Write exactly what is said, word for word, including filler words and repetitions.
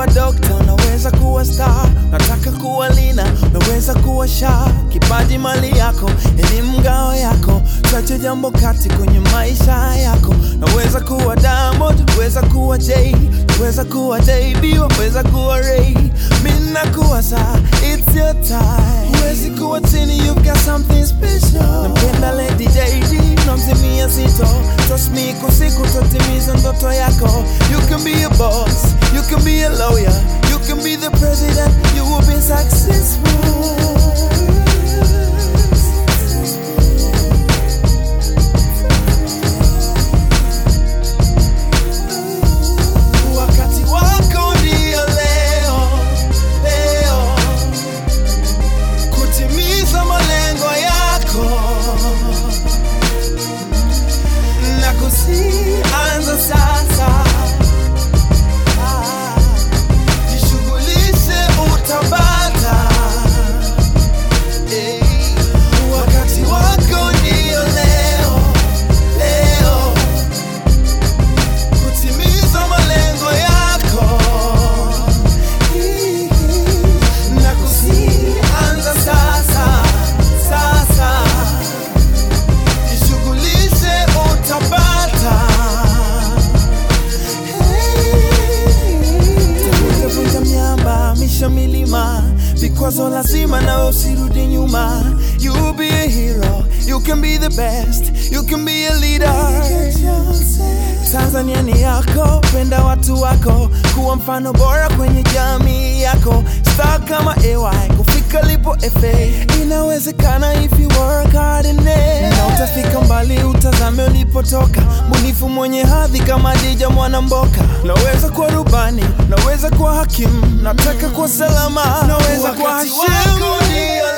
kuwa dokta, unaweza kuwa star. Nataka kuwa lina, unaweza kuwa sha. Kipaji mali yako, elimu ngao yako. Chache jambo kati kwenye maisha yako. Naweza kuwa Diamond, weza kuwa Jay, weza kuwa J B, weza kuwa Ray. Mina kuwa saa, it's your time. Wezi kuwa tini, you've got something special. Nampenda Lady J D, namzimia zito. Trust me, kusiku totimiza ndoto yako. You can be a boss, you can be a lawyer, you can be the president, you will be successful. Anza sasa, ah, jishughulishe utapata, hey. Wakati wako ndio leo, leo kutimiza malengo yako. Nakusi, anza sasa, sasa jishughulishe utapata. Misha milima, vikwazo lazima na usirudi nyuma. You'll be a hero, you can be the best, you can be a leader. Tanzania ni yako, penda watu wako, kuwa mfano bora kwenye jamii yako. Star kama A Y, kufika lipo F A. Inawezekana if you work hard in it. Na utafika mbali, utazame ulipotoka. Munifu mwenye hadhi kama Dija Mwanamboka. Naweza kuwa rubani, naweza kuwa hakimu, nataka kuwa salama, naweza kuwa Hashim.